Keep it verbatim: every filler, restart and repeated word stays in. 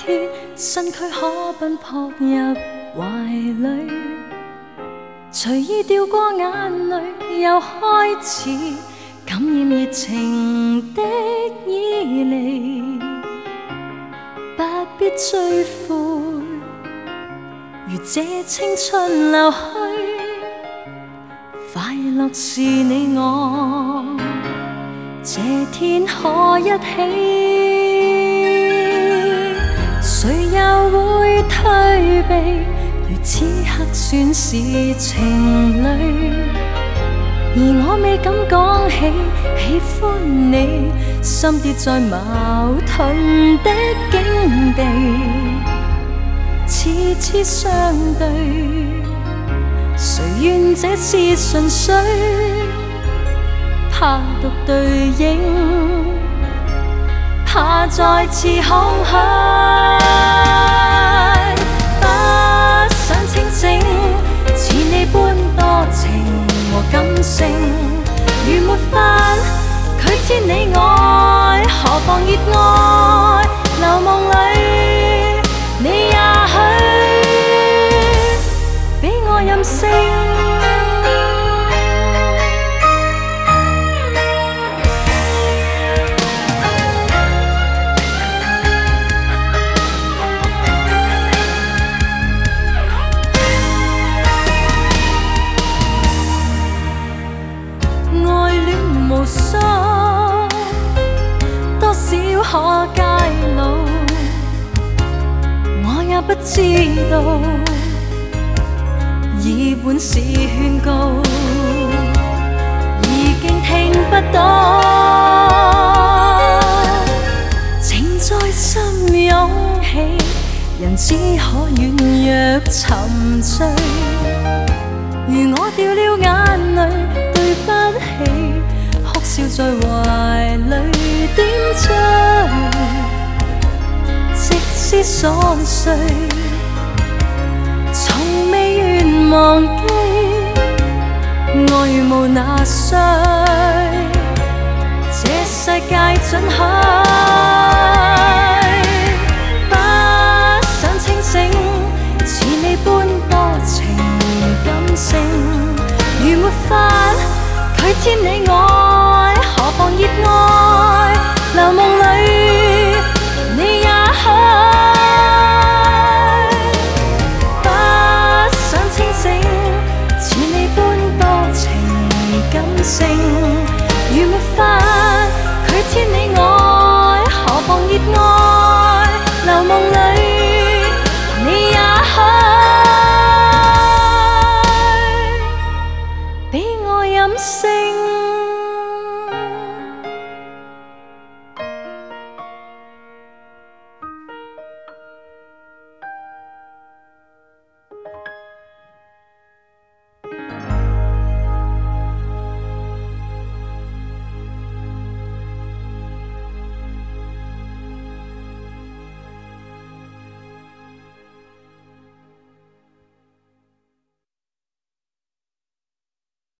血，身躯可奔扑入怀里，随意掉过眼泪，又开始感染热情的依离，不必追悔，如这青春流去，快乐是你我这天可一起，谁又会退避？如此刻算是情侣，而我未敢講起喜歡你，心跌在矛盾的境地，次次相對，誰願這是純粹？怕獨對影，怕再次空虛，不想清醒，似你般多情和感性，如沒法拒絕你愛，何妨熱愛？流夢裏，你也許比我任性。無數多少可揭露，我也不知道，已本是勸告，已經聽不到，情在心湧起，人只可軟弱沉醉，如我掉了眼淚，對不起。笑在懷裏點綴，即使瑣碎，從未願忘記，愛如無那衰，這世界准許，不想清醒，似你般多情感性，如沒法拒絕你我。